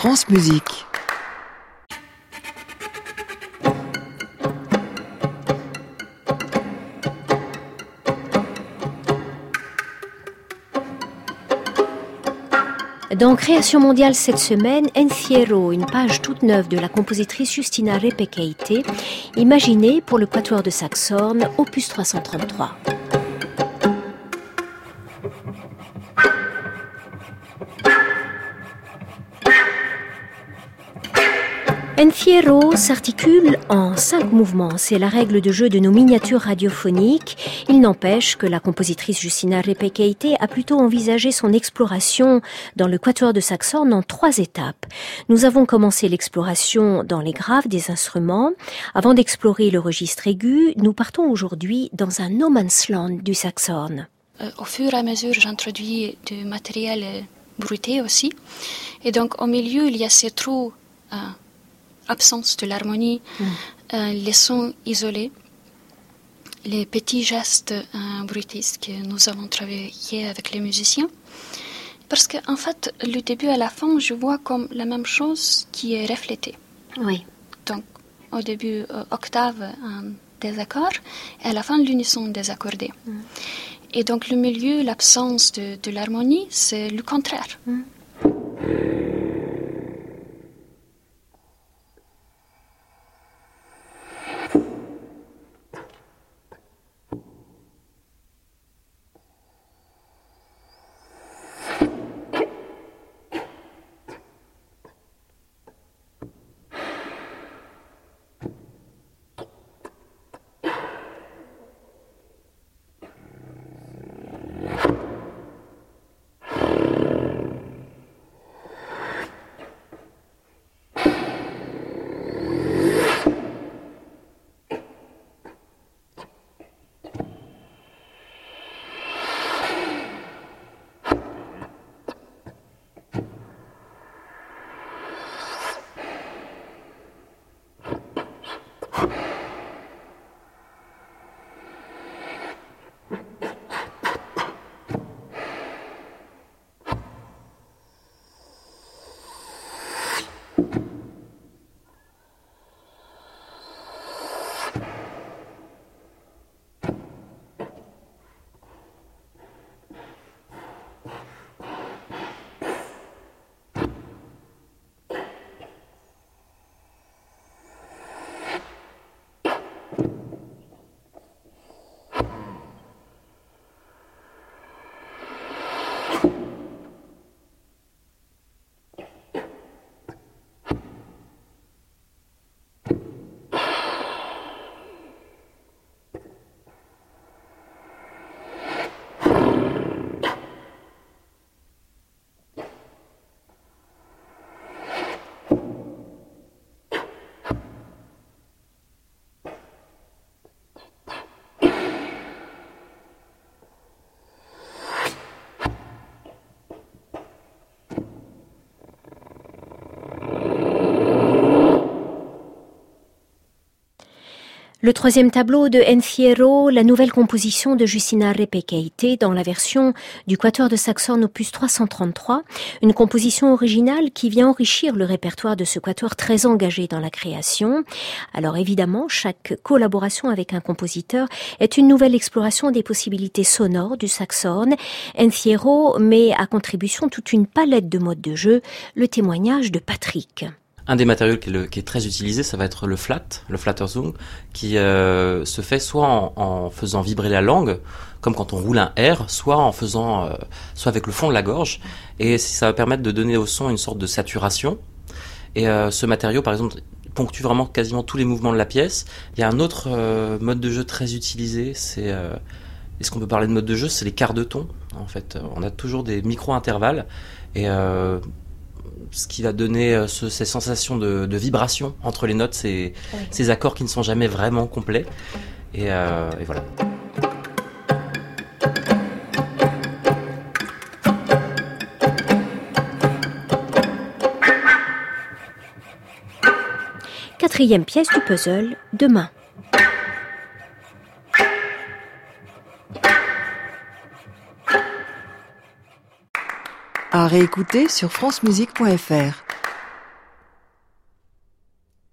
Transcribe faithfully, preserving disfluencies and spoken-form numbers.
France Musique. Dans Création mondiale cette semaine, Encierro, une page toute neuve de la compositrice Justina Repekeite, imaginée pour le Quatuor de Saxhorn, opus trois cent trente-trois. Encierro s'articule en cinq mouvements. C'est la règle de jeu de nos miniatures radiophoniques. Il n'empêche que la compositrice Justina Repekeite a plutôt envisagé son exploration dans le Quatuor de Saxhorn en trois étapes. Nous avons commencé l'exploration dans les graves des instruments. Avant d'explorer le registre aigu, nous partons aujourd'hui dans un no man's land du Saxhorn. Euh, au fur et à mesure, j'introduis du matériel euh, bruité aussi. Et donc, au milieu, il y a ces trous... Euh, absence de l'harmonie, mmh. euh, les sons isolés, les petits gestes euh, bruitistes que nous avons travaillé avec les musiciens. Parce qu'en en fait, le début à la fin, je vois comme la même chose qui est reflétée. Oui. Donc, au début, euh, octave euh, des accords, et à la fin, l'unisson désaccordé. Mmh. Et donc, le milieu, l'absence de, de l'harmonie, c'est le contraire. Mmh. Le troisième tableau de Encierro, la nouvelle composition de Justina Repekeite dans la version du Quatuor de Saxhorn opus trois cent trente-trois, une composition originale qui vient enrichir le répertoire de ce quatuor très engagé dans la création. Alors évidemment, chaque collaboration avec un compositeur est une nouvelle exploration des possibilités sonores du Saxhorn. Encierro met à contribution toute une palette de modes de jeu, le témoignage de Patrick. Un des matériaux qui est, le, qui est très utilisé, ça va être le flat, le flatterzung, qui euh, se fait soit en, en faisant vibrer la langue, comme quand on roule un R, soit en faisant, euh, soit avec le fond de la gorge, et ça va permettre de donner au son une sorte de saturation. Et euh, ce matériau, par exemple, ponctue vraiment quasiment tous les mouvements de la pièce. Il y a un autre euh, mode de jeu très utilisé, c'est euh, est-ce qu'on peut parler de mode de jeu, c'est les quarts de ton. En fait, on a toujours des micro-intervalles et euh, ce qui va donner euh, ce, ces sensations de, de vibration entre les notes, ces, oui. ces accords qui ne sont jamais vraiment complets. Et, euh, et voilà. Quatrième pièce du puzzle, demain. À réécouter sur francemusique point f r.